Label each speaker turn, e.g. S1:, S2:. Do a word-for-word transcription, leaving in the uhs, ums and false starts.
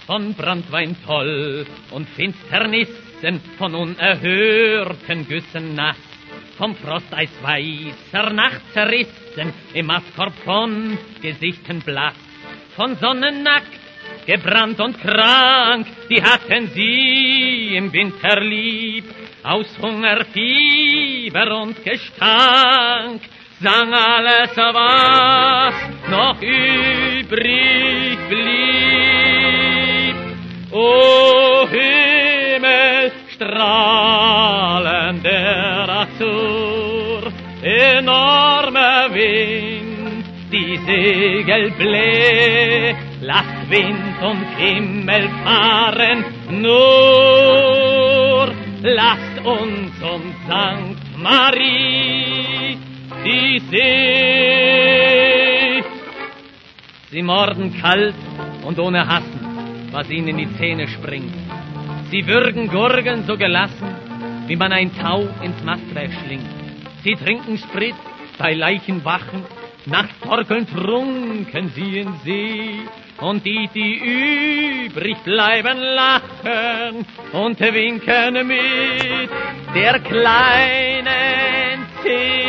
S1: von Branntwein toll und Finsternissen von unerhörten Güssen nass, vom Frosteis weißer Nacht zerrissen, im Astkorb von Gesichten blass, von Sonnen nackt, gebrannt und krank, die hatten sie im Winter lieb, aus Hunger, Fieber und Gestank, sang alles, was noch übrig blieb. O Himmel, strahlender Azur, enormer Wind, die Segel bläh, lasst Wind und Himmel fahren, nur lasst uns um Sankt Marie die See. Sie morden kalt und ohne Hassen, was ihnen in die Zähne springt. Sie würgen Gurgeln so gelassen, wie man ein Tau ins Mastwerk schlingt. Sie trinken Sprit bei Leichenwachen, nachts torkelnd trunken sie in See. Und die, die übrig bleiben, lachen und winken mit der kleinen Zeh.